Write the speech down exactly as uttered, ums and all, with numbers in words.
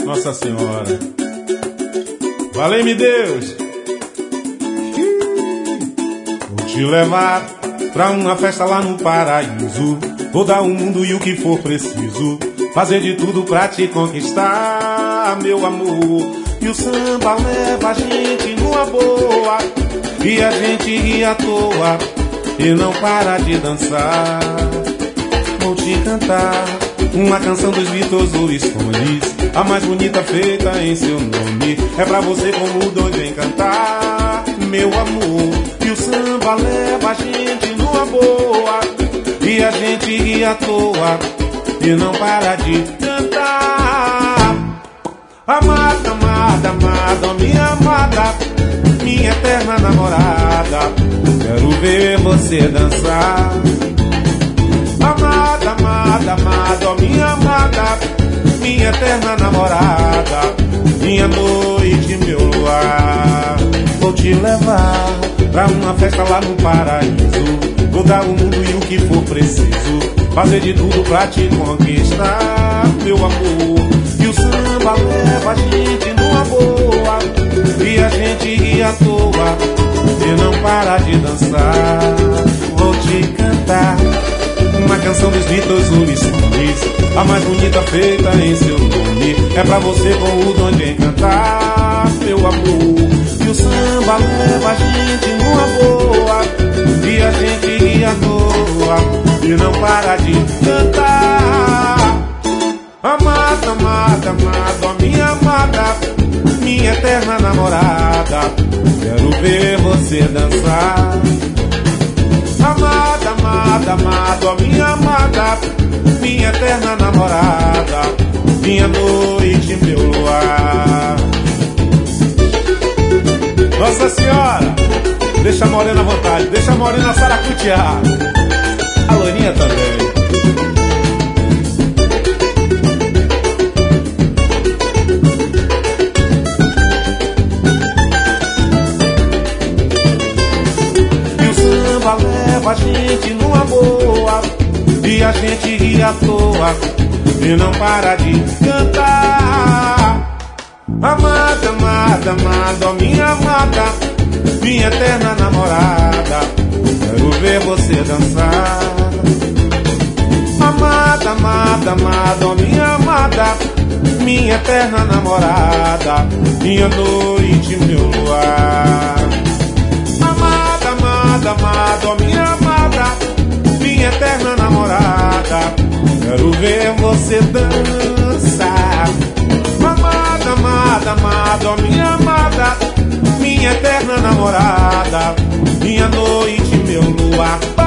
Nossa Senhora. Valeu-me Deus. Vou te levar pra uma festa lá no paraíso. Vou dar o mundo e o que for preciso. Fazer de tudo pra te conquistar, meu amor. E o samba leva a gente numa boa. E a gente ri à toa e não para de dançar. Vou te cantar uma canção dos Beatles ou Stones, a mais bonita feita em seu nome. É pra você como o dom vem cantar, meu amor. E o samba leva a gente numa boa. E a gente ri à toa e não para de cantar. Amada, amada, amada, minha amada, minha eterna namorada, quero ver você dançar. Amada, amada, amada, minha amada, minha eterna namorada, minha noite, meu luar. Vou te levar pra uma festa lá no paraíso. Vou dar o mundo e o que for preciso. Fazer de tudo pra te conquistar, meu amor. E o samba leva a gente numa boa. E a gente ri à toa e não para de dançar. Vou te cantar uma canção dos Beatles, o Stones, a mais bonita feita em seu nome. É pra você com o dom de encantar, meu amor. E o samba leva a gente numa boa. E a gente ri à toa e não para de cantar. Amada, amada, amada, minha amada, minha eterna namorada, quero ver você dançar. Amada, amada, amada, minha amada, minha eterna namorada, minha noite, meu luar. Nossa Senhora, deixa a morena à vontade, deixa a morena saracutear. A loirinha também. Leva a gente numa boa e a gente ri à toa e não para de cantar. Amada, amada, amada, minha amada, minha eterna namorada, quero ver você dançar. Amada, amada, amada, minha amada, minha eterna namorada, minha noite, meu luar. Amada, amada, amada, minha amada, minha eterna namorada, quero ver você dançar. Amada, amada, amada, minha amada, minha eterna namorada, minha noite, meu luar.